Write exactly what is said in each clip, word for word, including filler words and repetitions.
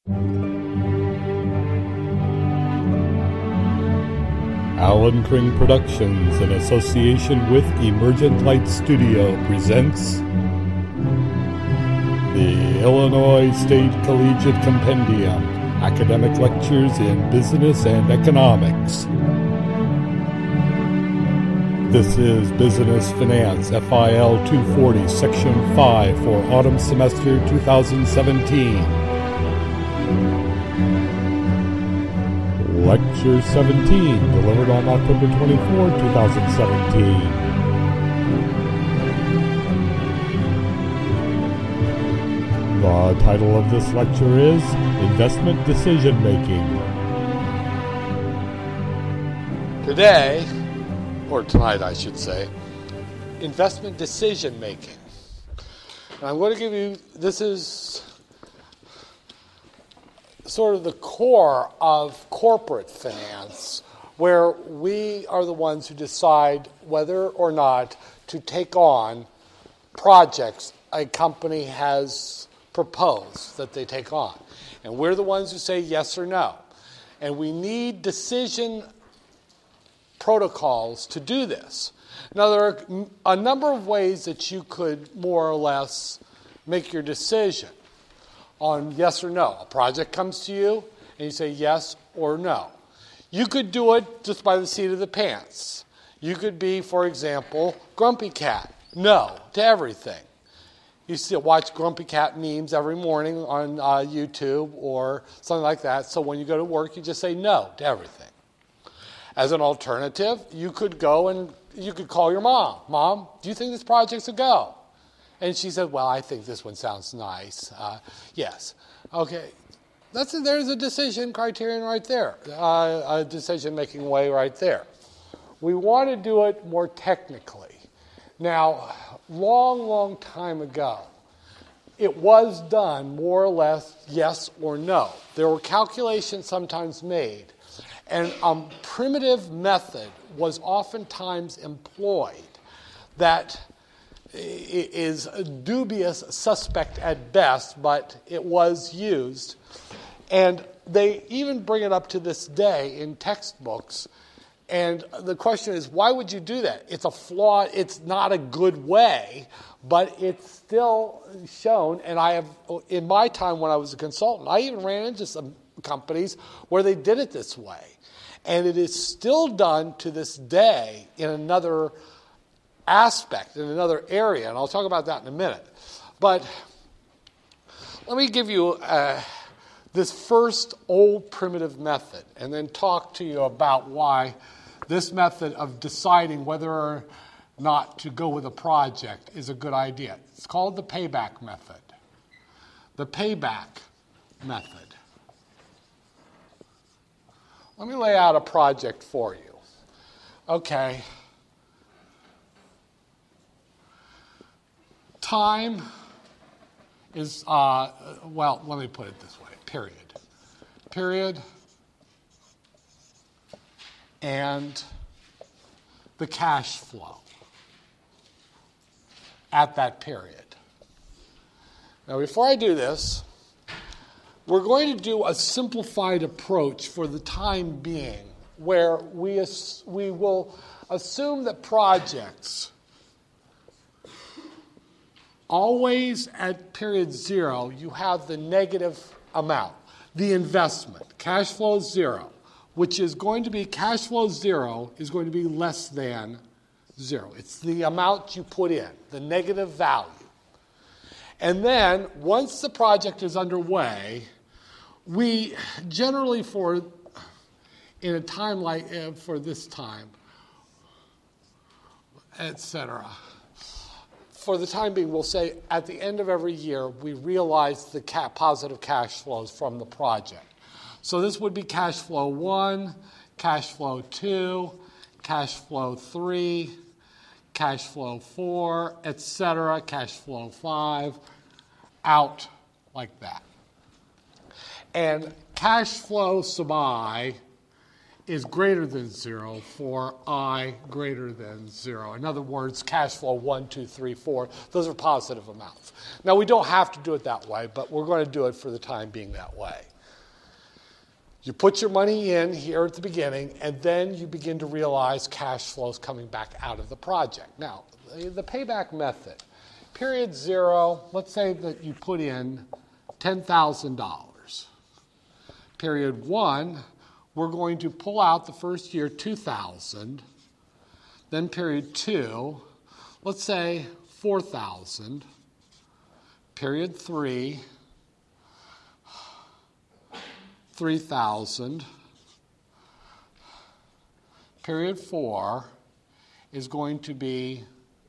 Alan Kring Productions, in association with Emergent Light Studio, presents the Illinois State Collegiate Compendium, Academic Lectures in Business and Economics. This is Business Finance, F I L two forty, Section five for Autumn Semester twenty seventeen. Lecture seventeen, delivered on October twenty-fourth, twenty seventeen. The title of this lecture is Investment Decision Making. Today, or tonight I should say, investment decision making. And I'm going to give you, this is sort of the core of corporate finance, where we are the ones who decide whether or not to take on projects a company has proposed that they take on. And we're the ones who say yes or no. And we need decision protocols to do this. Now, there are a number of ways that you could more or less make your decision on yes or no. A project comes to you, and you say yes or no. You could do it just by the seat of the pants. You could be, for example, Grumpy Cat. No to everything. You still watch Grumpy Cat memes every morning on uh, YouTube or something like that. So when you go to work, you just say no to everything. As an alternative, you could go and you could call your mom. Mom, do you think this project's a go? And she said, well, I think this one sounds nice. Uh, yes. Okay. That's a, there's a decision criterion right there, uh, a decision-making way right there. We want to do it more technically. Now, long, long time ago, it was done more or less yes or no. There were calculations sometimes made, and a primitive method was oftentimes employed that is a dubious suspect at best, but it was used. And they even bring it up to this day in textbooks. And the question is, why would you do that? It's a flaw. It's not a good way, but it's still shown. And I have, in my time when I was a consultant, I even ran into some companies where they did it this way. And it is still done to this day in another aspect, in another area, and I'll talk about that in a minute. But let me give you uh, this first old primitive method and then talk to you about why this method of deciding whether or not to go with a project is a good idea. It's called the payback method. The payback method. Let me lay out a project for you. Okay. Time is, uh, well, let me put it this way, period. Period. And the cash flow at that period. Now, before I do this, we're going to do a simplified approach for the time being, where we, as, we will assume that projects always at period zero, you have the negative amount, the investment. Cash flow zero, which is going to be, cash flow zero is going to be less than zero. It's the amount you put in, the negative value. And then, once the project is underway, we generally, for in a time like, uh, for this time, et cetera, for the time being, we'll say at the end of every year, we realize the ca- positive cash flows from the project. So this would be cash flow one, cash flow two, cash flow three, cash flow four, et cetera, cash flow five, out like that. And cash flow sub I is greater than zero for I greater than zero. In other words, cash flow one, two, three, four, those are positive amounts. Now, we don't have to do it that way, but we're going to do it for the time being that way. You put your money in here at the beginning, and then you begin to realize cash flows coming back out of the project. Now, the payback method, period zero, let's say that you put in ten thousand dollars. Period one, we're going to pull out the first year two thousand dollars. Then period two, let's say four thousand dollars. Period three, three thousand dollars. Period four is going to be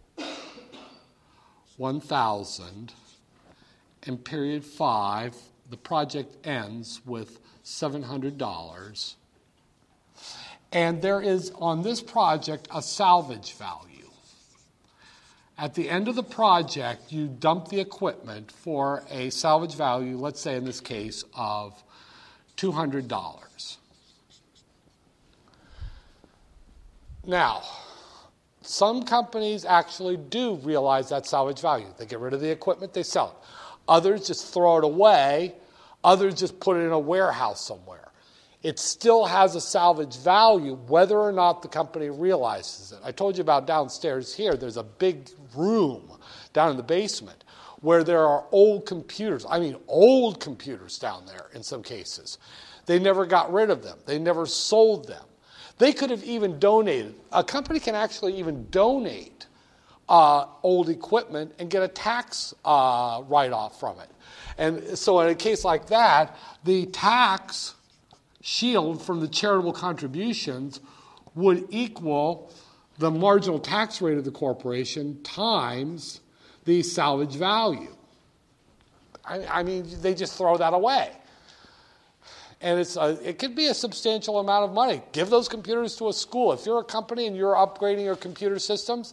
one thousand dollars. And period five, the project ends with seven hundred dollars. And there is, on this project, a salvage value. At the end of the project, you dump the equipment for a salvage value, let's say in this case, of two hundred dollars. Now, some companies actually do realize that salvage value. They get rid of the equipment, they sell it. Others just throw it away. Others just put it in a warehouse somewhere. It still has a salvage value whether or not the company realizes it. I told you about downstairs here. There's a big room down in the basement where there are old computers. I mean, old computers down there in some cases. They never got rid of them. They never sold them. They could have even donated. A company can actually even donate uh, old equipment and get a tax uh, write-off from it. And so in a case like that, the tax shield from the charitable contributions would equal the marginal tax rate of the corporation times the salvage value. I, I mean, they just throw that away. And it's a, it could be a substantial amount of money. Give those computers to a school. If you're a company and you're upgrading your computer systems,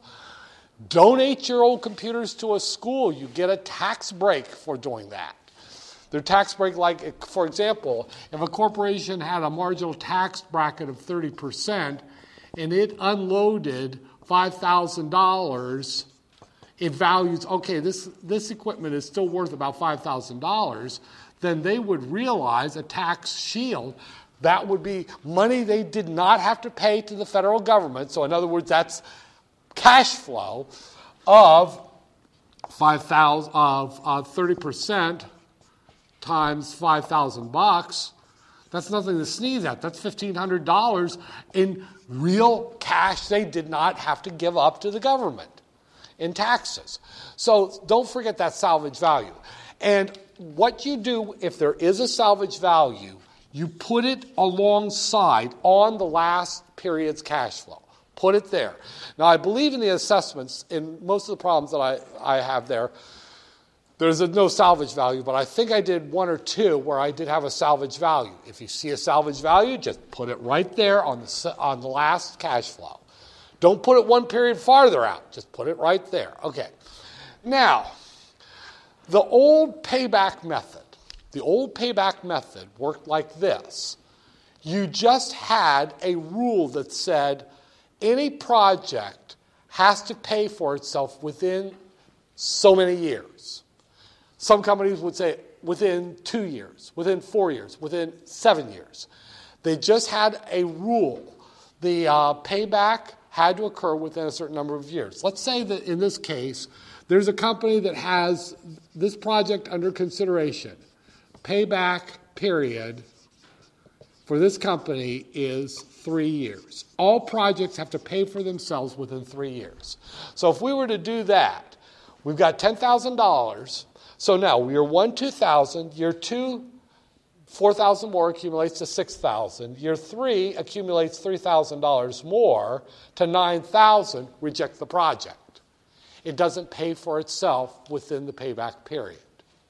donate your old computers to a school. You get a tax break for doing that. Their tax break, like, for example, if a corporation had a marginal tax bracket of thirty percent and it unloaded five thousand dollars, it values, okay, this, this equipment is still worth about five thousand dollars, then they would realize a tax shield. That would be money they did not have to pay to the federal government. So in other words, that's cash flow of five thousand of uh, thirty percent times five thousand bucks. That's nothing to sneeze at. That's fifteen hundred dollars in real cash they did not have to give up to the government in taxes. So don't forget that salvage value. And what you do if there is a salvage value, you put it alongside on the last period's cash flow. Put it there. Now, I believe in the assessments, in most of the problems that I, I have there, there's a no salvage value, but I think I did one or two where I did have a salvage value. If you see a salvage value, just put it right there on the, on the last cash flow. Don't put it one period farther out. Just put it right there. Okay. Now, the old payback method, the old payback method worked like this. You just had a rule that said any project has to pay for itself within so many years. Some companies would say within two years, within four years, within seven years. They just had a rule. The uh, payback had to occur within a certain number of years. Let's say that in this case, there's a company that has this project under consideration. Payback period for this company is three years. All projects have to pay for themselves within three years. So if we were to do that, we've got ten thousand dollars. So now, year one, two thousand. Year two, four thousand more accumulates to six thousand. Year three accumulates three thousand dollars more to nine thousand. Reject the project. It doesn't pay for itself within the payback period.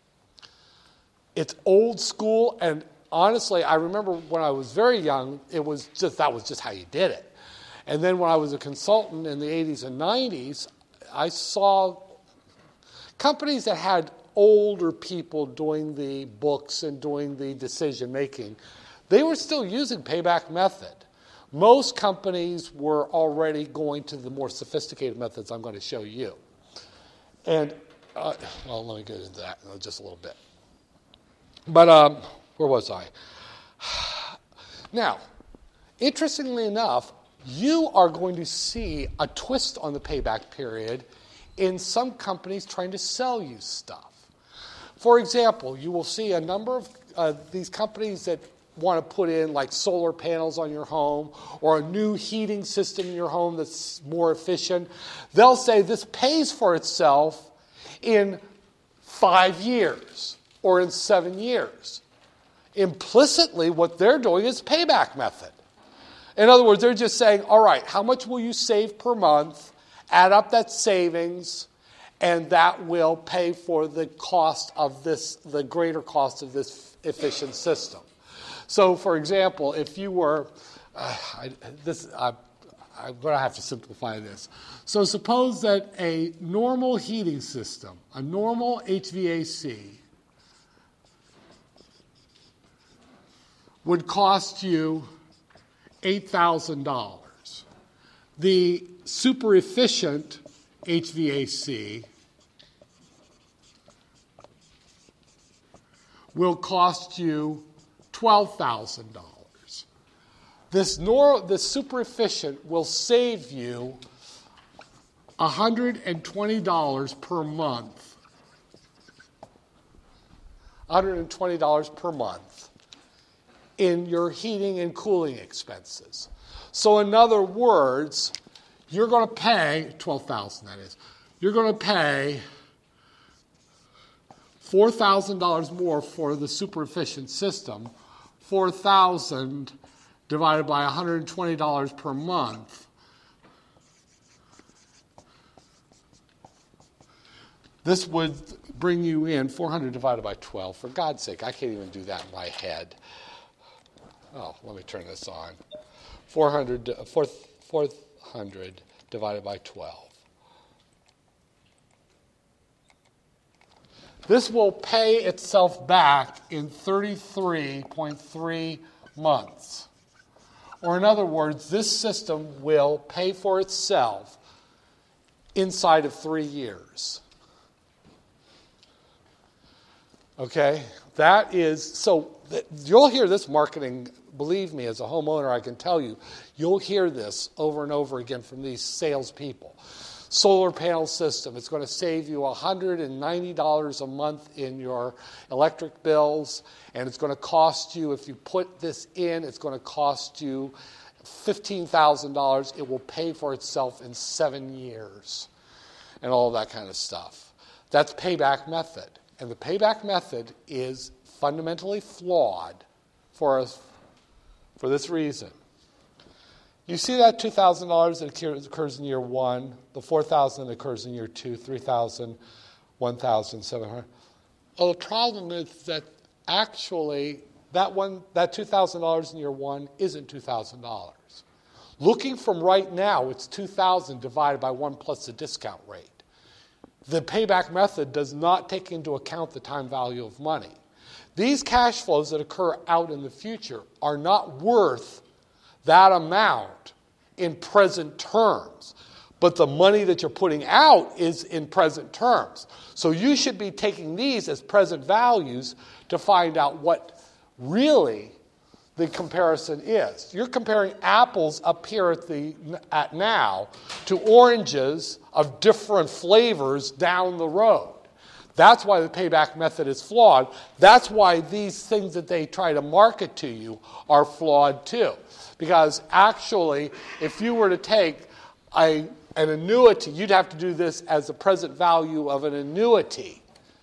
It's old school, and honestly, I remember when I was very young, it was just that was just how you did it. And then when I was a consultant in the eighties and nineties, I saw companies that had older people doing the books and doing the decision making. They were still using payback method. Most companies were already going to the more sophisticated methods I'm going to show you. And, uh, well, let me get into that in just a little bit. But um, where was I? Now, interestingly enough, you are going to see a twist on the payback period in some companies trying to sell you stuff. For example, you will see a number of uh, these companies that want to put in like solar panels on your home or a new heating system in your home that's more efficient. They'll say this pays for itself in five years or in seven years. Implicitly, what they're doing is payback method. In other words, they're just saying, all right, how much will you save per month? Add up that savings, and that will pay for the cost of this, the greater cost of this efficient system. So, for example, if you were, uh, I, this, I, I'm going to have to simplify this. So suppose that a normal heating system, a normal H V A C, would cost you eight thousand dollars. The super efficient H V A C will cost you twelve thousand dollars. This, nor, this super efficient will save you one hundred twenty dollars per month. one hundred twenty dollars per month in your heating and cooling expenses. So in other words, you're going to pay, twelve thousand dollars that is, you're going to pay four thousand dollars more for the super efficient system, four thousand dollars divided by one hundred twenty dollars per month. This would bring you in four hundred divided by twelve. For God's sake, I can't even do that in my head. Oh, let me turn this on. four hundred, four hundred divided by twelve. This will pay itself back in thirty-three point three months. Or in other words, this system will pay for itself inside of three years. Okay? That is, so you'll hear this marketing, believe me, as a homeowner, I can tell you, you'll hear this over and over again from these salespeople. Solar panel system, it's going to save you one hundred ninety dollars a month in your electric bills, and it's going to cost you, if you put this in, it's going to cost you fifteen thousand dollars. It will pay for itself in seven years, and all that kind of stuff. That's payback method. And the payback method is fundamentally flawed for us for this reason. You see that two thousand dollars that occurs in year one, the four thousand dollars that occurs in year two, three thousand dollars, one thousand seven hundred dollars. Well, the problem is that actually that one, that two thousand dollars in year one isn't two thousand dollars. Looking from right now, it's two thousand dollars divided by one plus the discount rate. The payback method does not take into account the time value of money. These cash flows that occur out in the future are not worth that amount in present terms. But the money that you're putting out is in present terms. So you should be taking these as present values to find out what really the comparison is. You're comparing apples up here at the at now to oranges of different flavors down the road. That's why the payback method is flawed. That's why these things that they try to market to you are flawed too. Because actually, if you were to take a, an annuity, you'd have to do this as the present value of an annuity.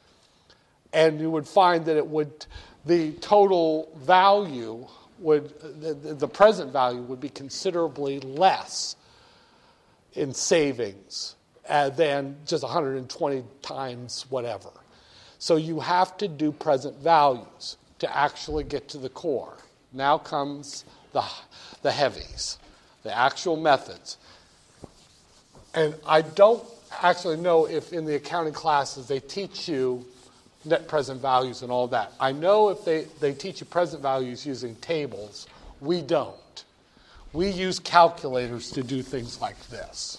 And you would find that it would, the total value would, the, the present value would be considerably less in savings uh, than just one hundred twenty times whatever. So you have to do present values to actually get to the core. Now comes the, the heavies, the actual methods. And I don't actually know if in the accounting classes they teach you net present values and all that. I know if they, they teach you present values using tables, we don't. We use calculators to do things like this.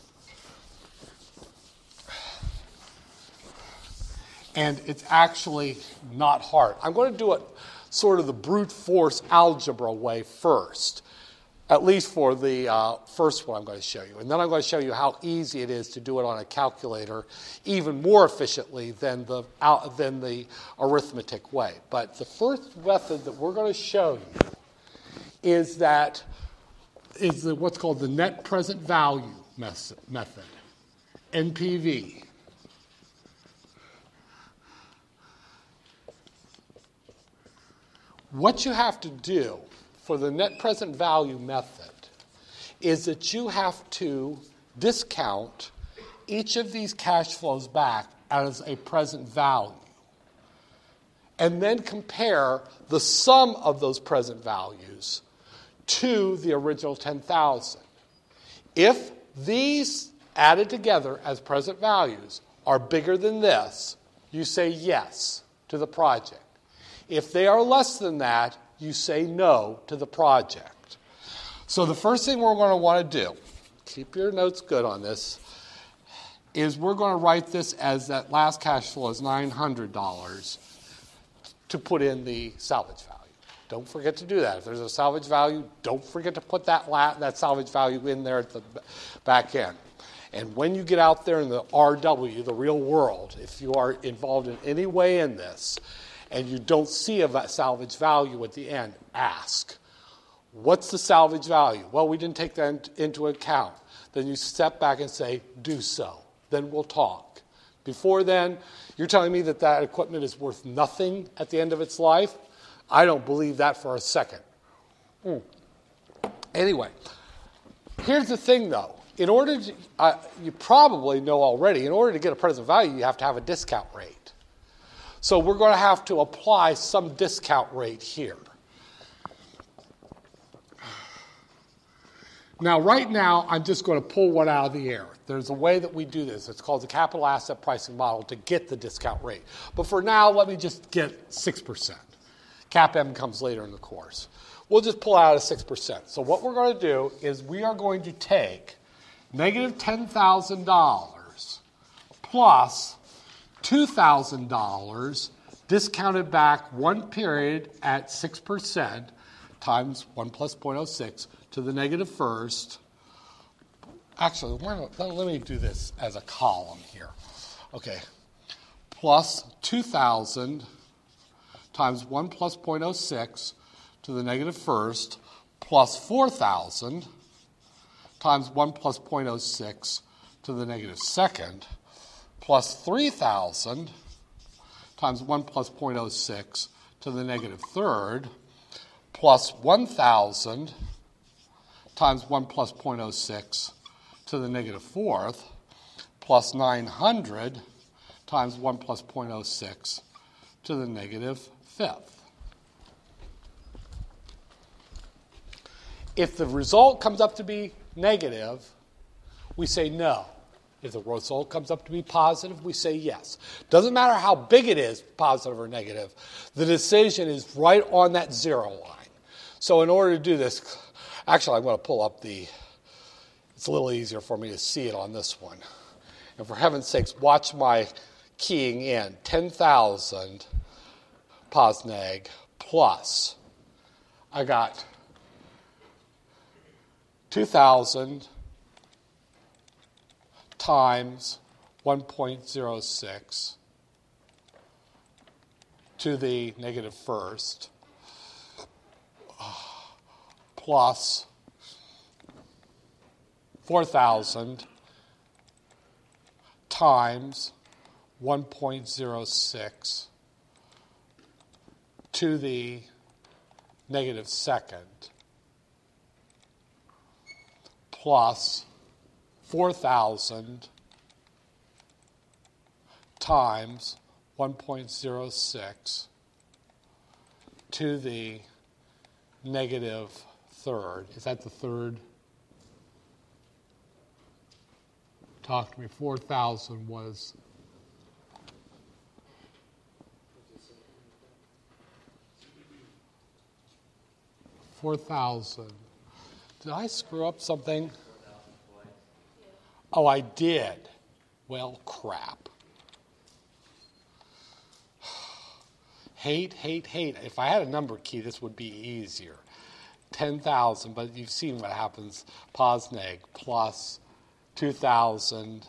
And it's actually not hard. I'm going to do it. sort of the brute force algebra way first, at least for the uh, first one I'm going to show you. And then I'm going to show you how easy it is to do it on a calculator even more efficiently than the, uh, than the arithmetic way. But the first method that we're going to show you is that is the, what's called the net present value method, N P V. What you have to do for the net present value method is that you have to discount each of these cash flows back as a present value and then compare the sum of those present values to the original ten thousand. If these added together as present values are bigger than this, you say yes to the project. If they are less than that, you say no to the project. So the first thing we're going to want to do, keep your notes good on this, is we're going to write this as that last cash flow is nine hundred dollars to put in the salvage value. Don't forget to do that. If there's a salvage value, don't forget to put that la- that salvage value in there at the back end. And when you get out there in the R W, the real world, if you are involved in any way in this, and you don't see a salvage value at the end, ask, what's the salvage value? Well, we didn't take that into account. Then you step back and say, do so. Then we'll talk. Before then, you're telling me that that equipment is worth nothing at the end of its life? I don't believe that for a second. Mm. Anyway, here's the thing, though. In order to, uh, you probably know already, in order to get a present value, you have to have a discount rate. So we're going to have to apply some discount rate here. Now, right now, I'm just going to pull one out of the air. There's a way that we do this. It's called the capital asset pricing model to get the discount rate. But for now, let me just get six percent. Cap M comes later in the course. We'll just pull out a six percent. So what we're going to do is we are going to take negative ten thousand dollars plus two thousand dollars discounted back one period at six percent times one plus zero point zero six to the negative first. Actually, let me do this as a column here. Okay. Plus two thousand times one plus zero point zero six to the negative first plus four thousand times one plus zero point zero six to the negative second plus three thousand times one plus zero point zero six to the negative third plus one thousand times one plus zero point zero six to the negative fourth plus nine hundred times one plus zero point zero six to the negative fifth. If the result comes up to be negative, we say no. If the result comes up to be positive, we say yes. Doesn't matter how big it is, positive or negative. The decision is right on that zero line. So in order to do this, actually I'm going to pull up the, it's a little easier for me to see it on this one. And for heaven's sakes, watch my keying in. ten thousand posneg plus, I got two thousand times one point zero six to the negative first plus four thousand times one point zero six to the negative second plus four thousand times one point zero six to the negative third. Is that the third? Talk to me. four thousand was... four thousand. Did I screw up something? Oh, I did. Well, crap. hate, hate, hate. If I had a number key, this would be easier. ten thousand, but you've seen what happens. Posneg plus two thousand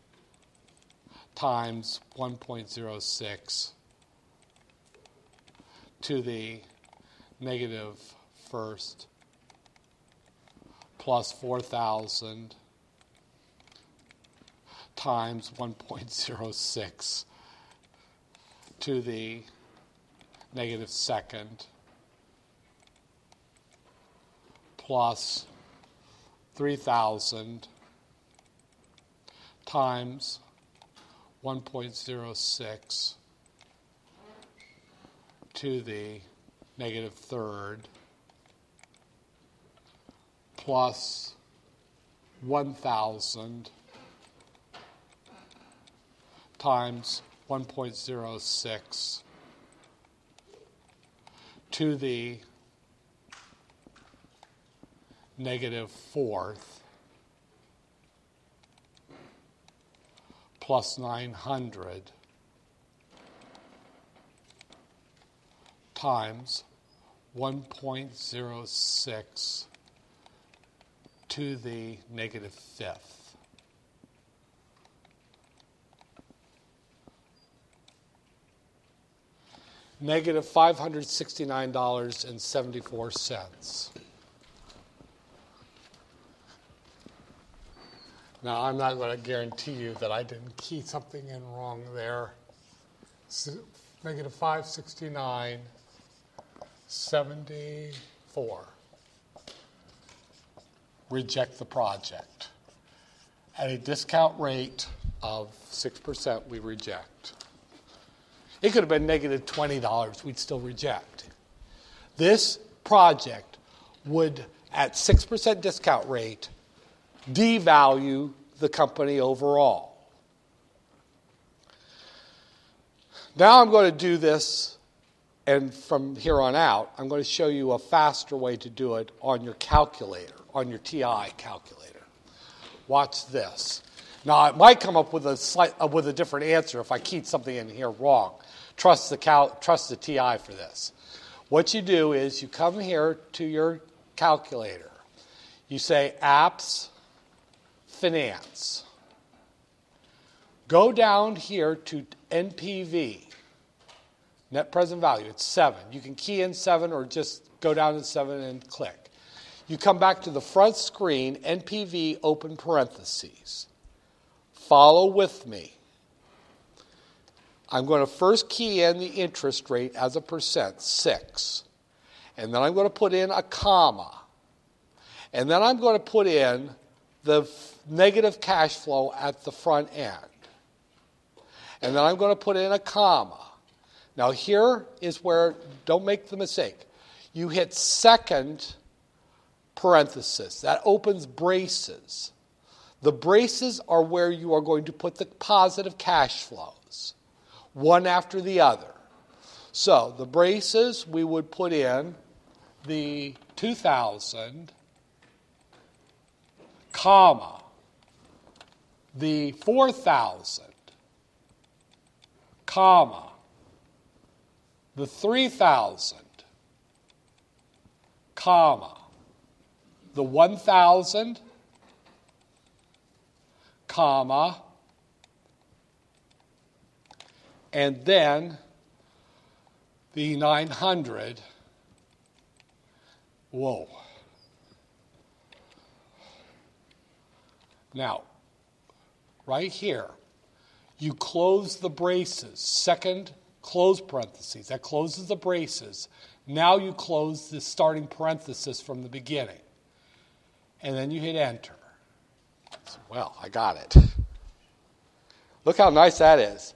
times one point zero six to the negative first plus four thousand times one point zero six to the negative second plus three thousand times one point zero six to the negative third plus one thousand times one point zero six to the negative fourth plus nine hundred times one point zero six to the negative fifth. Negative five hundred sixty-nine dollars and seventy-four cents. Now, I'm not going to guarantee you that I didn't key something in wrong there. So, negative five hundred sixty-nine dollars and seventy-four cents. Reject the project. At a discount rate of six percent, we reject. It could have been negative twenty dollars. We'd still reject. This project would, at six percent discount rate, devalue the company overall. Now I'm going to do this, and from here on out, I'm going to show you a faster way to do it on your calculator, on your T I calculator. Watch this. Now, it might come up with a slight, uh, with a different answer if I keyed something in here wrong. Trust the cal- trust the T I for this. What you do is you come here to your calculator. You say apps, finance. Go down here to N P V, net present value. It's seven. You can key in seven or just go down to seven and click. You come back to the front screen, N P V, open parentheses. Follow with me. I'm going to first key in the interest rate as a percent, six. And then I'm going to put in a comma. And then I'm going to put in the f- negative cash flow at the front end. And then I'm going to put in a comma. Now here is where, don't make the mistake. You hit second parenthesis. That opens braces. The braces are where you are going to put the positive cash flows, one after the other. So the braces, we would put in the two thousand, comma, the four thousand, comma, the three thousand, comma, the one thousand, comma, and then the nine hundred. Whoa. Now, right here, you close the braces. Second, close parentheses. That closes the braces. Now you close the starting parenthesis from the beginning. And then you hit enter. Well, I got it. Look how nice that is.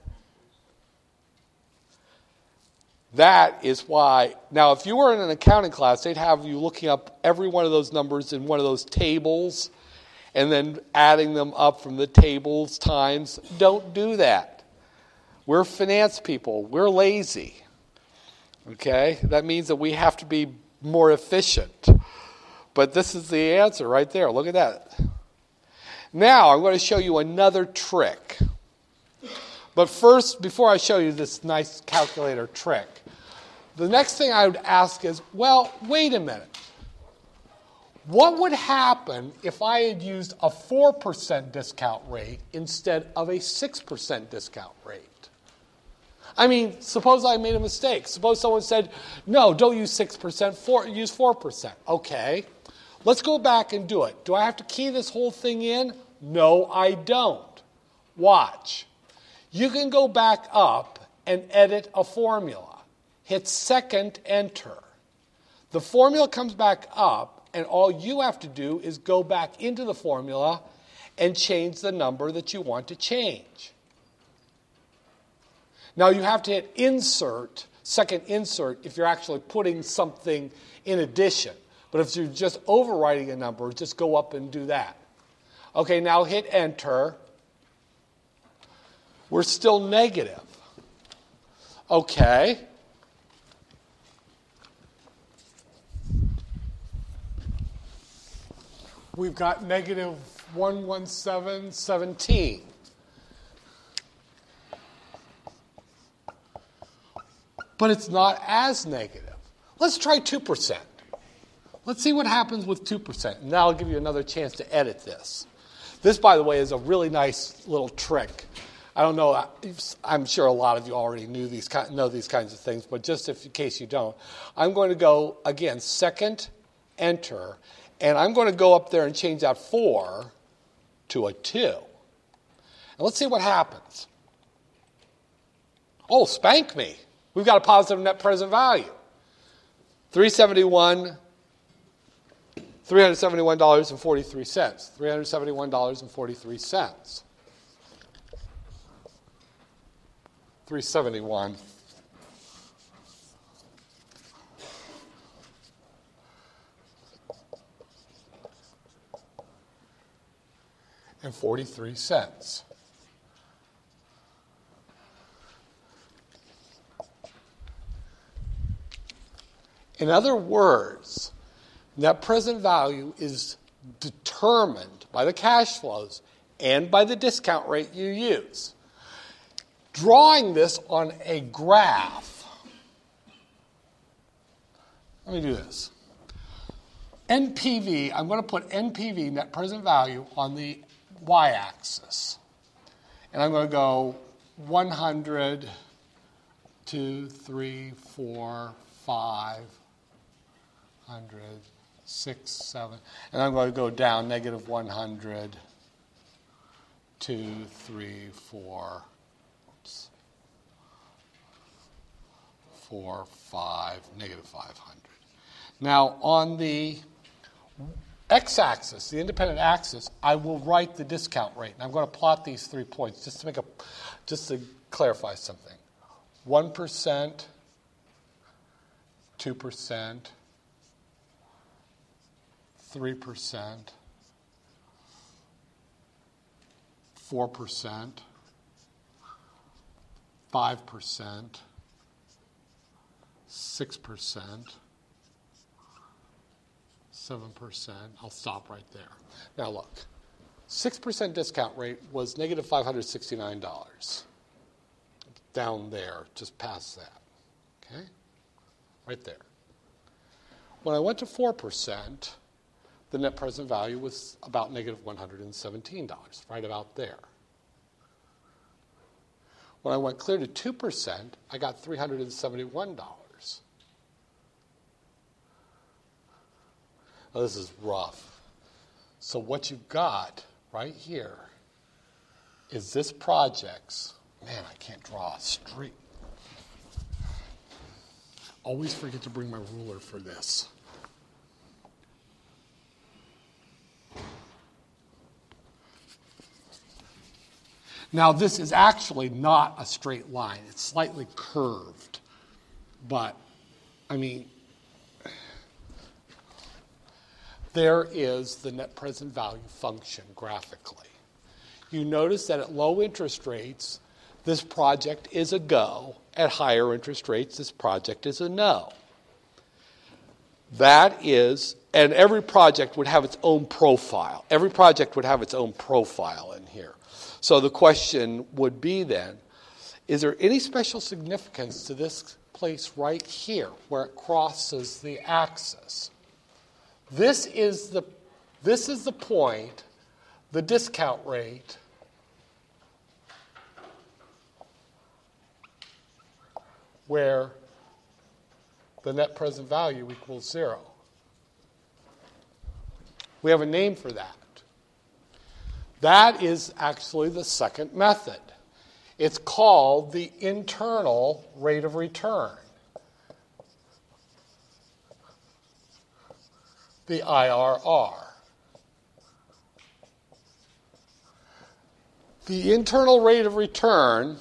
That is why, now if you were in an accounting class, they'd have you looking up every one of those numbers in one of those tables and then adding them up from the tables times. Don't do that. We're finance people. We're lazy. Okay? That means that we have to be more efficient. But this is the answer right there. Look at that. Now I'm going to show you another trick. But first, before I show you this nice calculator trick, the next thing I would ask is, well, wait a minute. What would happen if I had used a four percent discount rate instead of a six percent discount rate? I mean, suppose I made a mistake. Suppose someone said, no, don't use six percent, four, use four percent. Okay, let's go back and do it. Do I have to key this whole thing in? No, I don't. Watch. You can go back up and edit a formula. Hit second enter. The formula comes back up, and all you have to do is go back into the formula and change the number that you want to change. Now you have to hit insert, second insert, if you're actually putting something in addition. But if you're just overwriting a number, just go up and do that. Okay, now hit enter. We're still negative. Okay. We've got negative one hundred seventeen, seventeen. But it's not as negative. Let's try two percent. Let's see what happens with two percent. And that'll give you another chance to edit this. This, by the way, is a really nice little trick. I don't know. I'm sure a lot of you already knew these know these kinds of things, but just if, in case you don't, I'm going to go, again, second, enter, and I'm going to go up there and change that four to a two. And let's see what happens. Oh, spank me. We've got a positive net present value. three hundred seventy-one dollars three hundred seventy-one dollars and forty-three cents. three hundred seventy-one dollars and forty-three cents. three hundred seventy-one dollars. and forty-three cents. In other words, net present value is determined by the cash flows and by the discount rate you use. Drawing this on a graph, let me do this. N P V, I'm going to put N P V, net present value, on the y-axis. And I'm going to go one hundred, two, three, four, five, one hundred, six, seven. And I'm going to go down negative one hundred, two, three, four, four, five, negative five hundred. Now, on the x-axis, the independent axis, I will write the discount rate. And I'm going to plot these three points just to make a, just to clarify something. one percent, two percent, three percent, four percent, five percent, six percent, seven percent. I'll stop right there. Now look, six percent discount rate was negative five hundred sixty-nine dollars. Down there, just past that. Okay? Right there. When I went to four percent, the net present value was about negative one hundred seventeen dollars, right about there. When I went clear to two percent, I got three hundred seventy-one dollars. Now, this is rough. So what you've got right here is this project's, man, I can't draw a straight. Always forget to bring my ruler for this. Now, this is actually not a straight line. It's slightly curved. But, I mean, there is the net present value function graphically. You notice that at low interest rates, this project is a go. At higher interest rates, this project is a no. That is, and every project would have its own profile. Every project would have its own profile in here. So the question would be then, is there any special significance to this place right here where it crosses the axis. This is the, this is the point, the discount rate, where the net present value equals zero. We have a name for that. That is actually the second method. It's called the internal rate of return, the I R R. The internal rate of return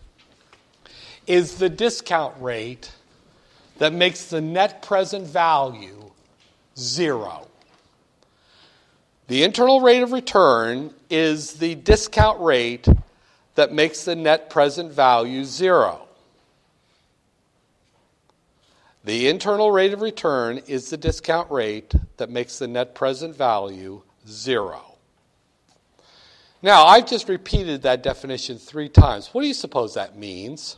is the discount rate that makes the net present value zero. The internal rate of return is the discount rate that makes the net present value zero. The internal rate of return is the discount rate that makes the net present value zero. Now, I've just repeated that definition three times. What do you suppose that means?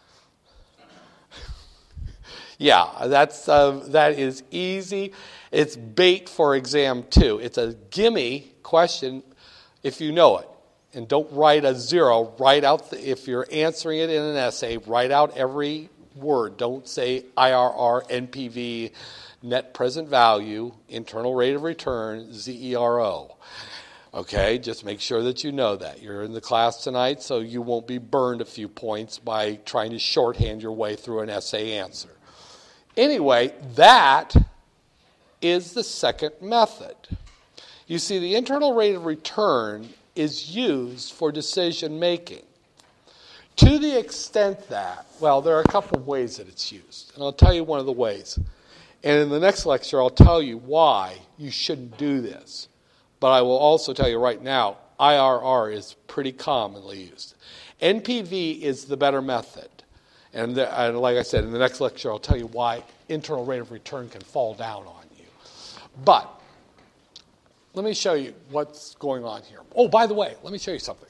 Yeah, that's uh, that is easy. It's bait for exam two. It's a gimme question if you know it. And don't write a zero. Write out, the, if you're answering it in an essay, write out every word. Don't say I R R, N P V, net present value, internal rate of return, Z E R O. Okay, just make sure that you know that. You're in the class tonight, so you won't be burned a few points by trying to shorthand your way through an essay answer. Anyway, that is the second method. You see, the internal rate of return is used for decision making. To the extent that, well, there are a couple of ways that it's used. And I'll tell you one of the ways. And in the next lecture, I'll tell you why you shouldn't do this. But I will also tell you right now, I R R is pretty commonly used. N P V is the better method. And, the, and like I said, in the next lecture, I'll tell you why internal rate of return can fall down on you. But let me show you what's going on here. Oh, by the way, let me show you something.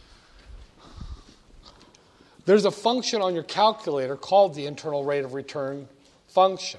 There's a function on your calculator called the internal rate of return function.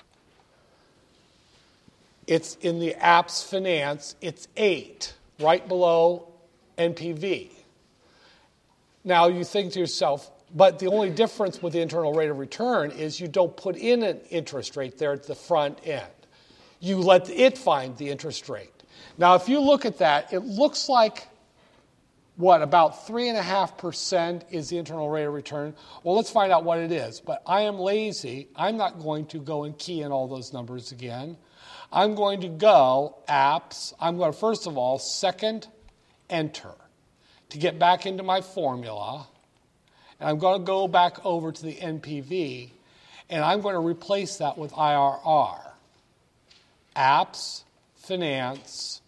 It's in the apps finance. It's eight, right below N P V. Now you think to yourself, but the only difference with the internal rate of return is you don't put in an interest rate there at the front end. You let it find the interest rate. Now, if you look at that, it looks like, what, about three point five percent is the internal rate of return. Well, let's find out what it is. But I am lazy. I'm not going to go and key in all those numbers again. I'm going to go apps. I'm going to, first of all, second, enter to get back into my formula. And I'm going to go back over to the N P V, and I'm going to replace that with I R R. Apps, finance.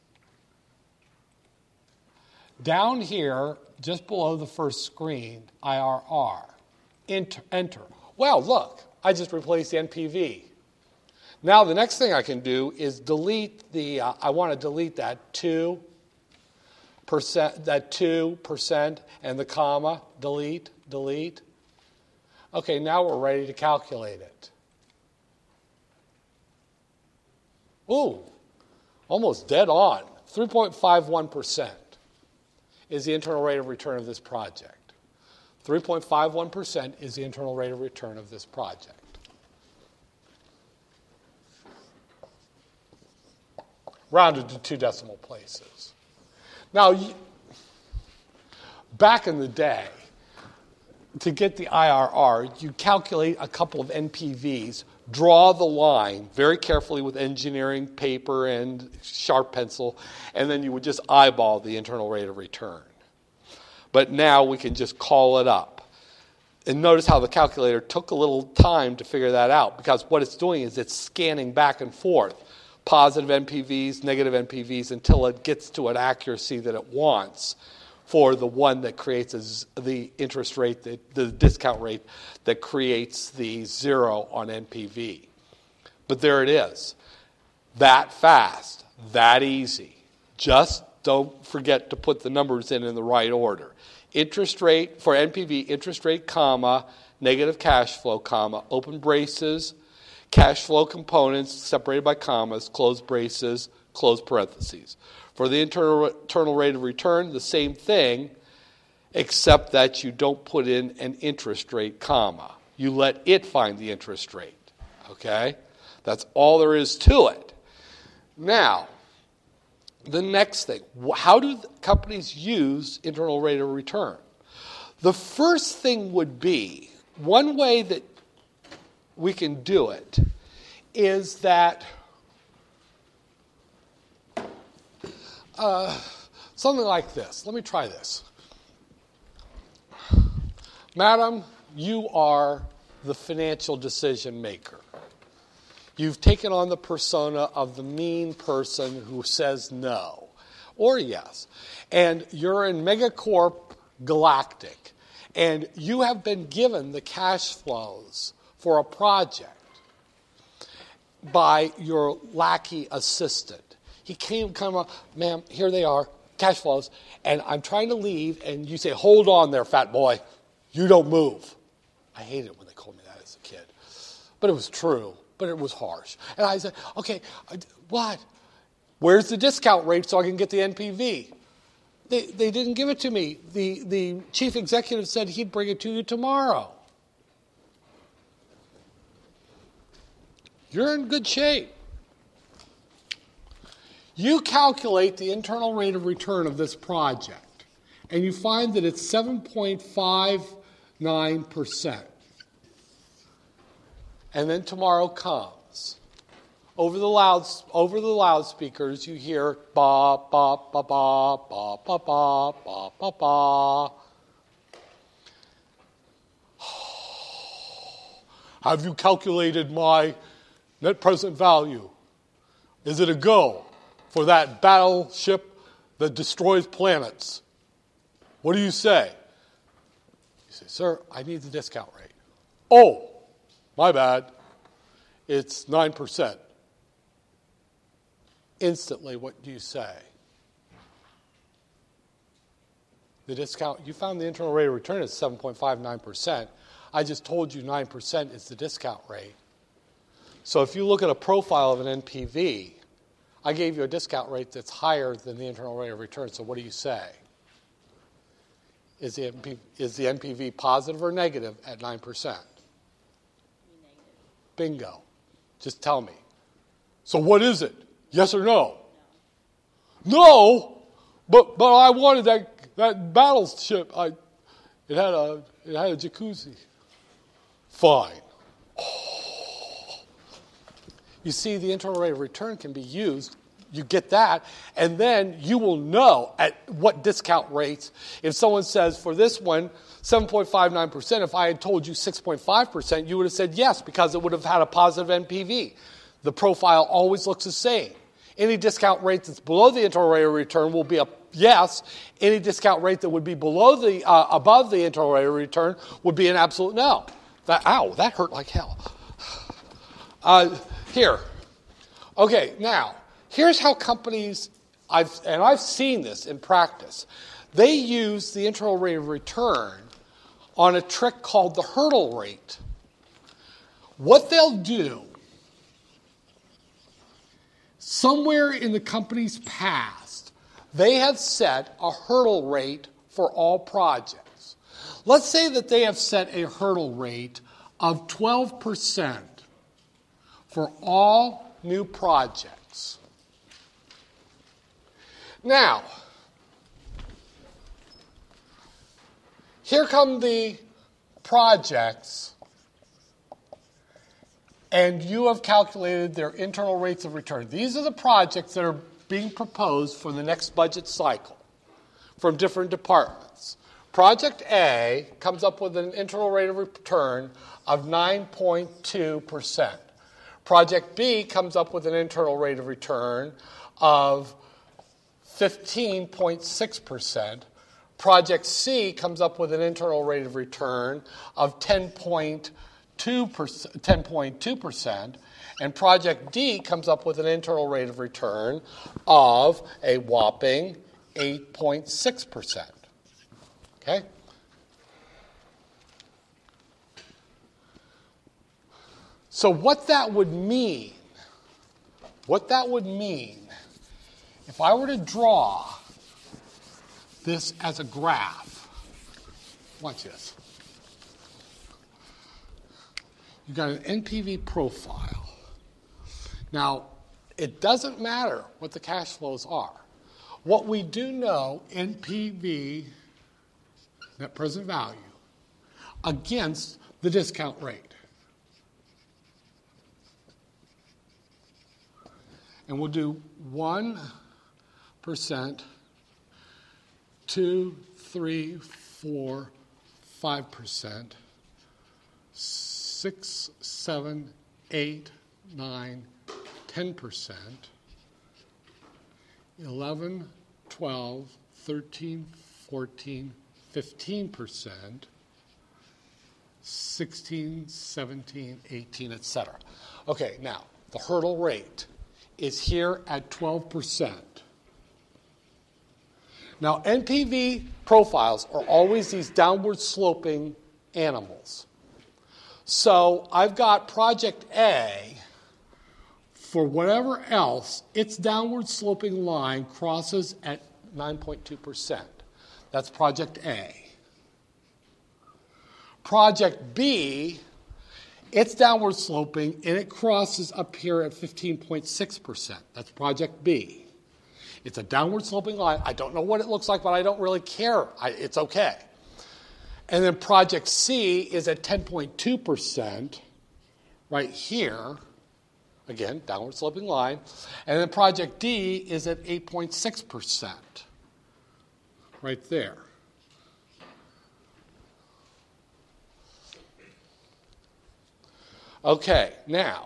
Down here, just below the first screen, I R R. Enter. enter. Well, look, I just replaced the N P V. Now the next thing I can do is delete the, uh, I want to delete that two percent, that two percent and the comma, delete, delete. Okay, now we're ready to calculate it. Ooh, almost dead on. three point five one percent is the internal rate of return of this project. three point five one percent is the internal rate of return of this project. Rounded to two decimal places. Now, back in the day, to get the I R R, you calculate a couple of N P Vs, draw the line very carefully with engineering paper and sharp pencil, and then you would just eyeball the internal rate of return. But now we can just call it up. And notice how the calculator took a little time to figure that out, because what it's doing is it's scanning back and forth, positive N P Vs, negative N P Vs, until it gets to an accuracy that it wants for the one that creates a, the interest rate, the, the discount rate that creates the zero on N P V. But there it is. That fast, that easy. Just don't forget to put the numbers in in the right order. Interest rate, for N P V, interest rate, comma, negative cash flow, comma, open braces, cash flow components separated by commas, close braces, close parentheses. For the internal, internal rate of return, the same thing, except that you don't put in an interest rate, comma. You let it find the interest rate, okay? That's all there is to it. Now, the next thing, how do companies use internal rate of return? The first thing would be, one way that we can do it is that uh, something like this. Let me try this. Madam, you are the financial decision maker. You've taken on the persona of the mean person who says no or yes. And you're in Megacorp Galactic. And you have been given the cash flows for a project by your lackey assistant. He came, come up, ma'am, here they are, cash flows, and I'm trying to leave, and you say, hold on there, fat boy. You don't move. I hated it when they called me that as a kid. But it was true. But it was harsh. And I said, okay, what? Where's the discount rate so I can get the N P V? They they didn't give it to me. The, the chief executive said he'd bring it to you tomorrow. You're in good shape. You calculate the internal rate of return of this project, and you find that it's seven point five nine percent. And then tomorrow comes. Over the loud, over the loudspeakers, you hear ba ba ba ba ba ba ba ba ba ba. Have you calculated my net present value? Is it a go for that battleship that destroys planets? What do you say? You say, sir, I need the discount rate. Oh. My bad. It's nine percent. Instantly, what do you say? The discount, you found the internal rate of return is seven point five nine percent. I just told you nine percent is the discount rate. So if you look at a profile of an N P V, I gave you a discount rate that's higher than the internal rate of return. So what do you say? Is the N P V, is the N P V positive or negative at nine percent? Bingo. Just tell me. So what is it? Yes or no? No. No? But but I wanted that that battleship. I it had a it had a jacuzzi. Fine. Oh. You see, the internal rate of return can be used. You get that, and then you will know at what discount rates. If someone says, for this one, seven point five nine percent, if I had told you six point five percent, you would have said yes, because it would have had a positive N P V. The profile always looks the same. Any discount rate that's below the internal rate of return will be a yes. Any discount rate that would be below the uh, above the internal rate of return would be an absolute no. That, ow, that hurt like hell. Uh, here. Okay, now. Here's how companies, I've, and I've seen this in practice, they use the internal rate of return on a trick called the hurdle rate. What they'll do, somewhere in the company's past, they have set a hurdle rate for all projects. Let's say that they have set a hurdle rate of twelve percent for all new projects. Now, here come the projects, and you have calculated their internal rates of return. These are the projects that are being proposed for the next budget cycle from different departments. Project A comes up with an internal rate of return of nine point two percent. Project B comes up with an internal rate of return of fifteen point six percent. Project C comes up with an internal rate of return of ten point two percent. And Project D comes up with an internal rate of return of a whopping eight point six percent. Okay? So what that would mean, what that would mean, if I were to draw this as a graph, watch this. You've got an N P V profile. Now, it doesn't matter what the cash flows are. What we do know, N P V, net present value, against the discount rate. And we'll do one percent, two, three, four, five percent, six, seven, eight, nine, ten percent, eleven, twelve, thirteen, fourteen, fifteen percent, sixteen, seventeen, eighteen, et cetera. Okay, now, the hurdle rate is here at twelve percent. Now, N P V profiles are always these downward sloping animals. So I've got project A. For whatever else, its downward sloping line crosses at nine point two percent. That's project A. Project B, it's downward sloping, and it crosses up here at fifteen point six percent. That's project B. It's a downward sloping line. I don't know what it looks like, but I don't really care. I, it's okay. And then project C is at ten point two percent right here. Again, downward sloping line. And then project D is at eight point six percent right there. Okay, now,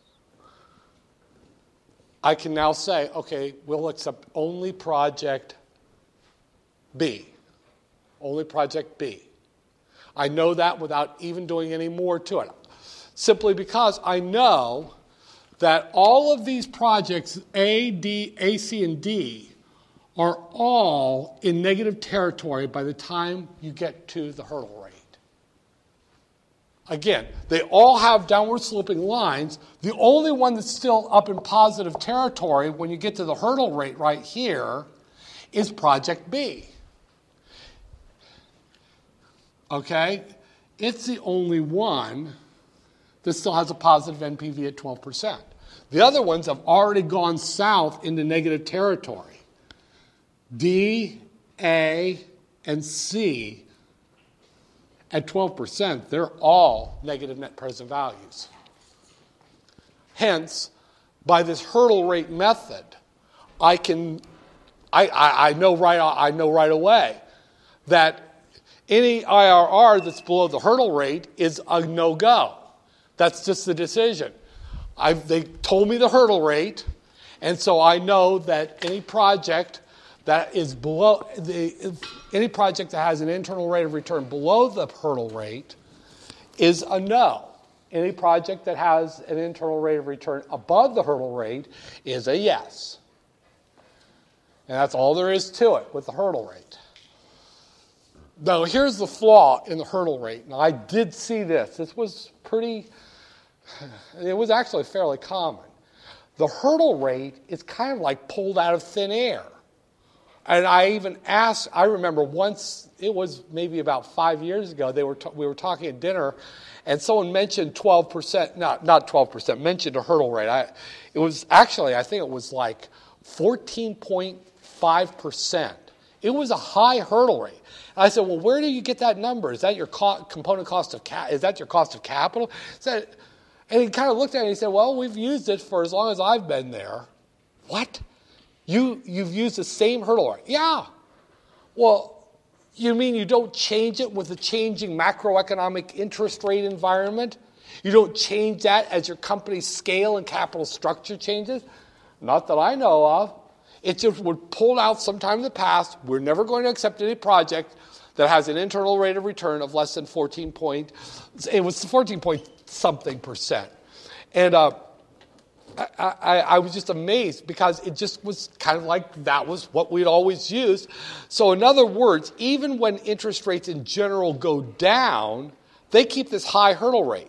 I can now say, okay, we'll accept only project B. Only project B. I know that without even doing any more to it. Simply because I know that all of these projects, A, D, A, C, and D, are all in negative territory by the time you get to the hurdle rate. Again, they all have downward sloping lines. The only one that's still up in positive territory when you get to the hurdle rate right here is project B. Okay? It's the only one that still has a positive N P V at twelve percent. The other ones have already gone south into negative territory. D, A, and C at twelve percent, they're all negative net present values. Hence, by this hurdle rate method, I can, I, I, I know right, I know right away that any I R R that's below the hurdle rate is a no-go. That's just the decision. I've, they told me the hurdle rate, and so I know that any project that is below, the, any project that has an internal rate of return below the hurdle rate is a no. Any project that has an internal rate of return above the hurdle rate is a yes. And that's all there is to it with the hurdle rate. Now, here's the flaw in the hurdle rate. Now, I did see this. This was pretty, it was actually fairly common. The hurdle rate is kind of like pulled out of thin air. And I even asked, I remember once, it was maybe about five years ago, they were t- we were talking at dinner, and someone mentioned twelve percent, not, not twelve percent, mentioned a hurdle rate. I, it was actually, I think it was like fourteen point five percent. It was a high hurdle rate. And I said, well, where do you get that number? Is that your co- component cost of ca- is that your cost of capital? Said, and he kind of looked at it and he said, well, we've used it for as long as I've been there. What? You, you've used the same hurdle rate? Yeah. Well, you mean you don't change it with the changing macroeconomic interest rate environment? You don't change that as your company's scale and capital structure changes? Not that I know of. It just would pull out sometime in the past. We're never going to accept any project that has an internal rate of return of less than fourteen point, it was fourteen point something percent. And uh, I, I, I was just amazed because it just was kind of like that was what we'd always used. So in other words, even when interest rates in general go down, they keep this high hurdle rate.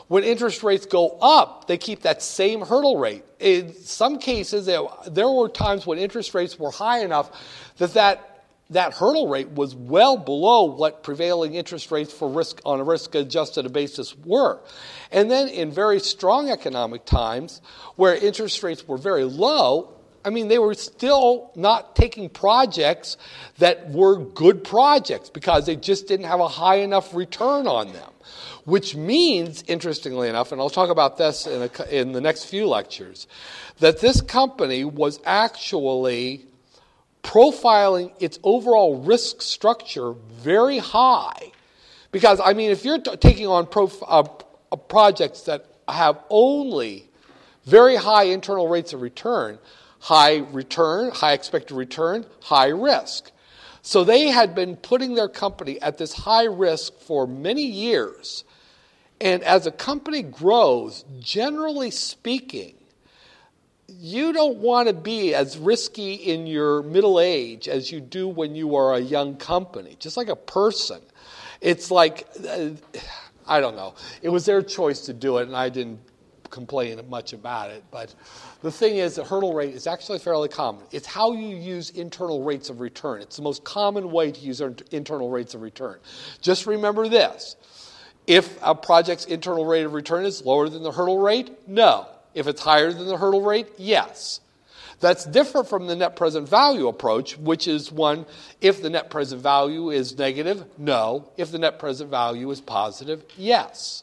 When interest rates go up, they keep that same hurdle rate. In some cases, there, there were times when interest rates were high enough that that That hurdle rate was well below what prevailing interest rates for risk on a risk-adjusted basis were. And then in very strong economic times where interest rates were very low, I mean, they were still not taking projects that were good projects because they just didn't have a high enough return on them. Which means, interestingly enough, and I'll talk about this in, a, in the next few lectures, that this company was actually profiling its overall risk structure very high. Because, I mean, if you're t- taking on prof- uh, uh, projects that have only very high internal rates of return, high return, high expected return, high risk. So they had been putting their company at this high risk for many years. And as a company grows, generally speaking, you don't want to be as risky in your middle age as you do when you are a young company, just like a person. It's like, uh, I don't know. It was their choice to do it, and I didn't complain much about it. But the thing is, the hurdle rate is actually fairly common. It's how you use internal rates of return. It's the most common way to use internal rates of return. Just remember this. If a project's internal rate of return is lower than the hurdle rate, no. If it's higher than the hurdle rate, yes. That's different from the net present value approach, which is one, if the net present value is negative, no. If the net present value is positive, yes.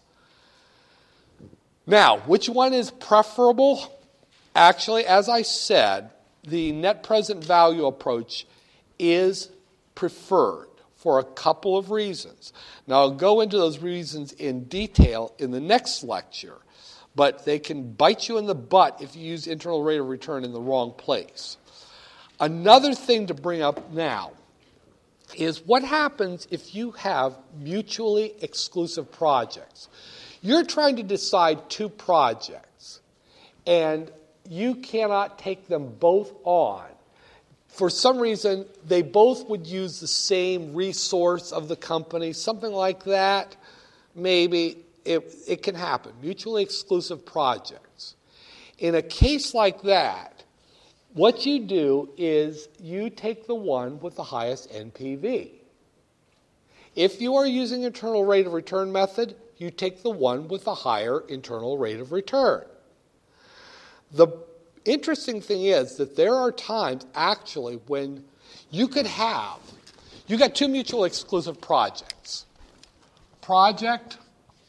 Now, which one is preferable? Actually, as I said, the net present value approach is preferred for a couple of reasons. Now, I'll go into those reasons in detail in the next lecture. But they can bite you in the butt if you use internal rate of return in the wrong place. Another thing to bring up now is what happens if you have mutually exclusive projects. You're trying to decide two projects, and you cannot take them both on. For some reason, they both would use the same resource of the company, something like that, maybe. It, it can happen, mutually exclusive projects. In a case like that, what you do is you take the one with the highest N P V. If you are using internal rate of return method, you take the one with the higher internal rate of return. The interesting thing is that there are times actually when you could have, you got two mutually exclusive projects. Project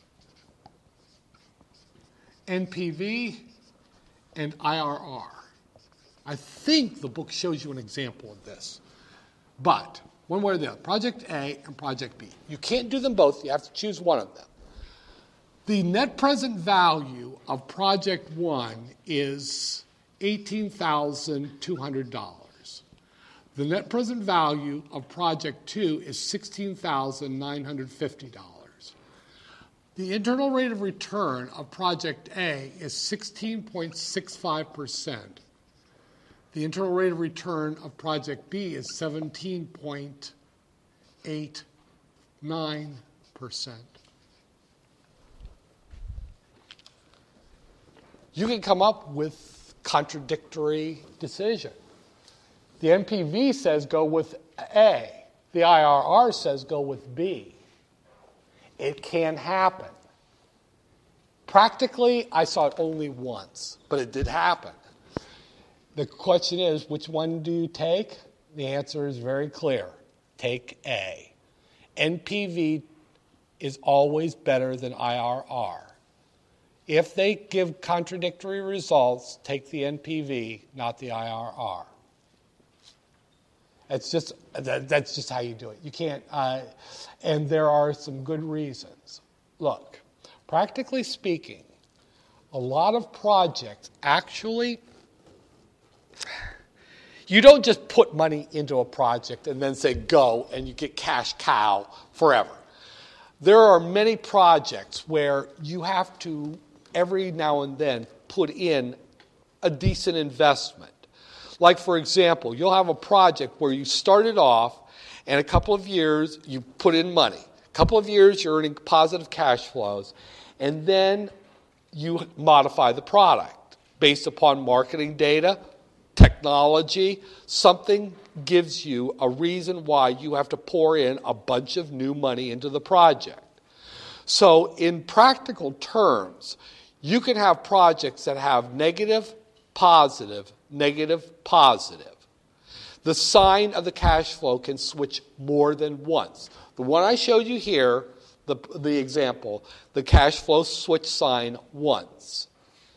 N P V, and I R R. I think the book shows you an example of this. But, one way or the other, Project A and Project B. You can't do them both. You have to choose one of them. The net present value of Project one is eighteen thousand two hundred dollars. The net present value of Project two is sixteen thousand nine hundred fifty dollars. The internal rate of return of Project A is sixteen point six five percent. The internal rate of return of Project B is seventeen point eight nine percent. You can come up with contradictory decision. The N P V says go with A. The I R R says go with B. It can happen. Practically, I saw it only once, but it did happen. The question is, which one do you take? The answer is very clear. Take A. N P V is always better than I R R. If they give contradictory results, take the N P V, not the I R R. It's just that, that's just how you do it. You can't, uh, and there are some good reasons. Look, practically speaking, a lot of projects actually, you don't just put money into a project and then say go and you get cash cow forever. There are many projects where you have to every now and then put in a decent investment. Like, for example, you'll have a project where you started off and a couple of years you put in money. A couple of years you're earning positive cash flows. And then you modify the product based upon marketing data, technology. Something gives you a reason why you have to pour in a bunch of new money into the project. So in practical terms, you can have projects that have negative, positive, negative, positive. The sign of the cash flow can switch more than once. The one I showed you here, the, the example, the cash flow switch sign once.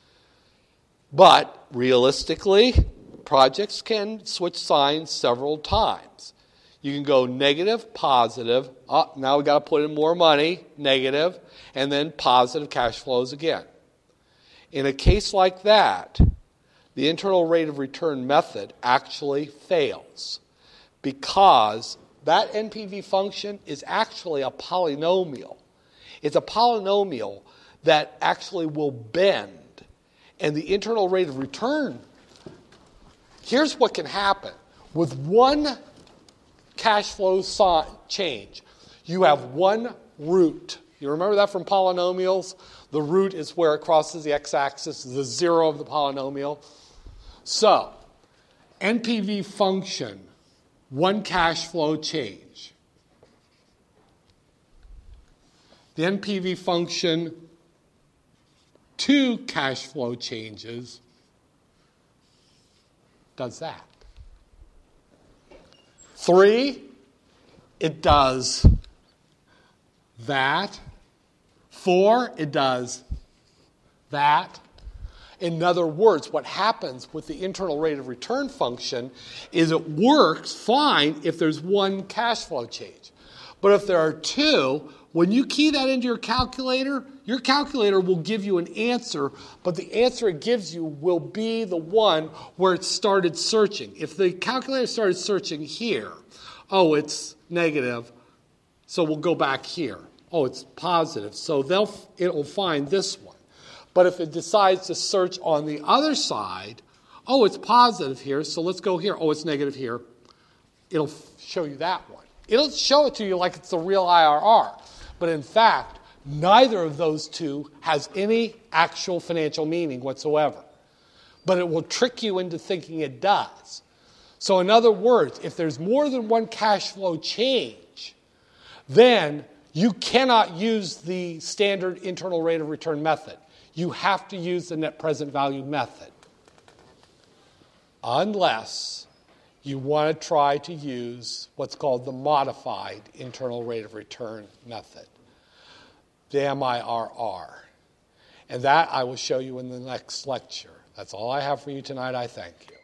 But realistically, projects can switch signs several times. You can go negative, positive. Oh, now we've got to put in more money, negative, and then positive cash flows again. In a case like that, the internal rate of return method actually fails because that N P V function is actually a polynomial. It's a polynomial that actually will bend. And the internal rate of return, here's what can happen. With one cash flow change, you have one root. You remember that from polynomials? The root is where it crosses the x-axis, the zero of the polynomial. So, N P V function, one cash flow change. The N P V function, two cash flow changes, does that. Three, it does that. Four, it does that. In other words, what happens with the internal rate of return function is it works fine if there's one cash flow change. But if there are two, when you key that into your calculator, your calculator will give you an answer, but the answer it gives you will be the one where it started searching. If the calculator started searching here, oh, it's negative, so we'll go back here. Oh, it's positive, so they'll it'll find this one. But if it decides to search on the other side, oh, it's positive here, so let's go here. Oh, it's negative here. It'll show you that one. It'll show it to you like it's the real I R R. But in fact, neither of those two has any actual financial meaning whatsoever. But it will trick you into thinking it does. So in other words, if there's more than one cash flow change, then you cannot use the standard internal rate of return method. You have to use the net present value method. Unless you want to try to use what's called the modified internal rate of return method, the M I R R. And that I will show you in the next lecture. That's all I have for you tonight. I thank you.